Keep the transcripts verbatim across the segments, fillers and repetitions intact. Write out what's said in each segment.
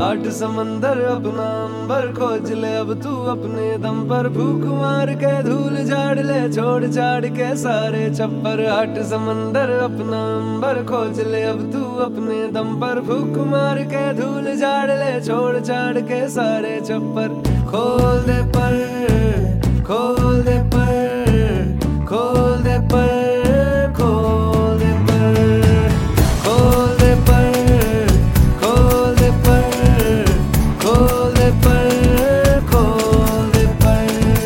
आठ समंदर अपना अंबर खोज ले अब तू अपने दम पर, भूख मार के धूल झाड़ ले छोड़ छाड़ के सारे छप्पर। आठ समंदर अपना अंबर खोज ले अब तू अपने दम पर, भूख मार के धूल झाड़ ले छोड़ छाड़ के सारे छप्पर। खोल दे पर खोल दे पर खोल दे पर खोल दे पर खोल दे पर खोल दे पर खोल दे पर खोल दे पर।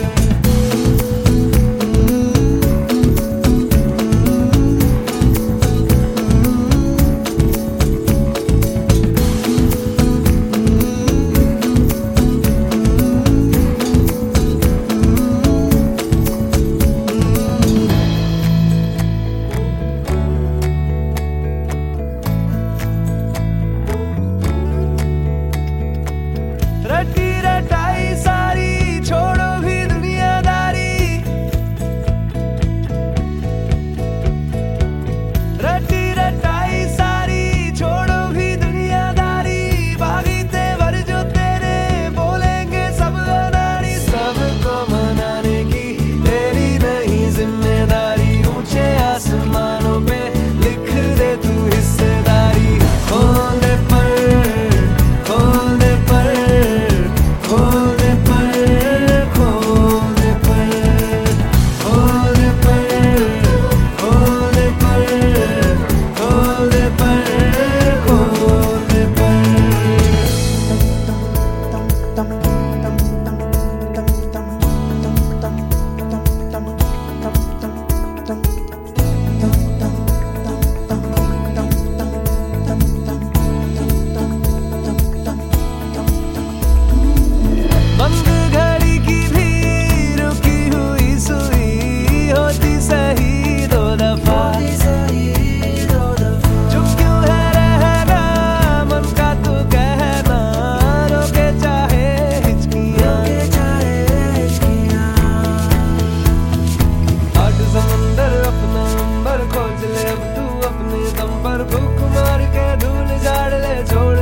रटी रटाई सारी छोड़ो भी दुनियादारी, रटी रटाई सारी छोड़ो भी दुनियादारी। बागी तेवर जो तेरे बोलेंगे सब अनाड़ी, सबको मनाने की तेरी नहीं जिम्मेदारी। ऊंचे आसमानों पे लिख दे तू हिस्सेदारी। खोल दे पर खोल दे पर खोल दे पर खोल दे पर खोल दे पर खोल दे पर खोल दे पर खोल दे पर। बंद घड़ी की भी रुकी हुई सुई होती सही दो दफा। चुप क्यों है रहना मन का तू कहना, रोके चाहे हिचकियां। आठ समंदर अपना अंबर खोज ले अब तू अपने दम पर, भूख मार के धूल झाड़ ले छोड़